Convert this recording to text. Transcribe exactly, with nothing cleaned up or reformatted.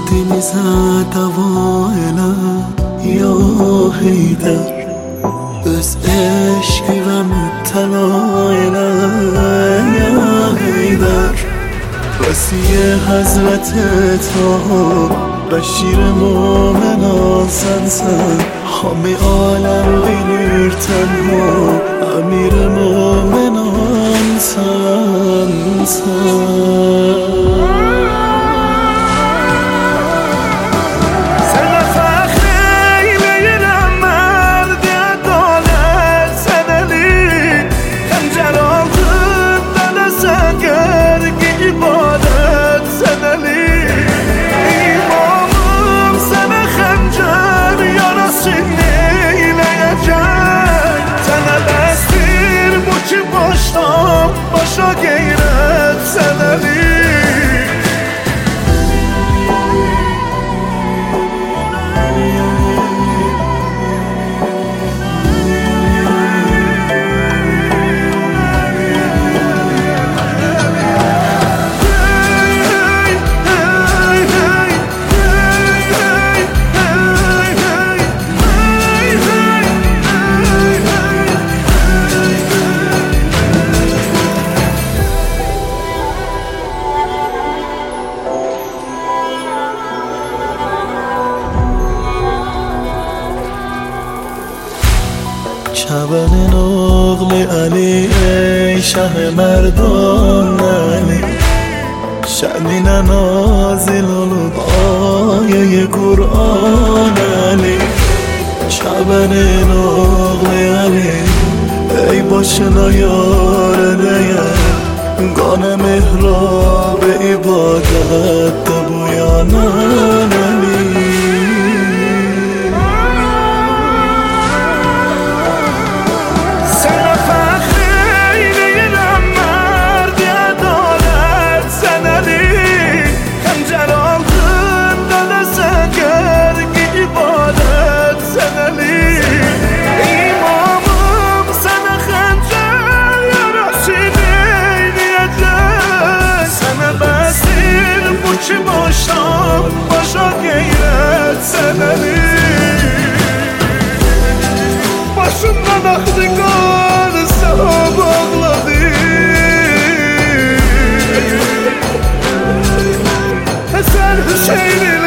دلی زد دوایله یا حیدر از عشقی و مبتلایله یا حیدر وسیع حضرت تا بشیر مومنان سنسن حامی عالم بینیر تنها امیر مومنان سنسن başa gayret seneli شبن نقل علی ای شه مردان علی شأنی نازل الود آیه قرآن علی شبن نقل علی ای باشنا یار نیم گان محراب عبادت بویانان علی چی باشم başa gayret seneli başımdan aktı kan sana bağladı Hasan Hüseyin'im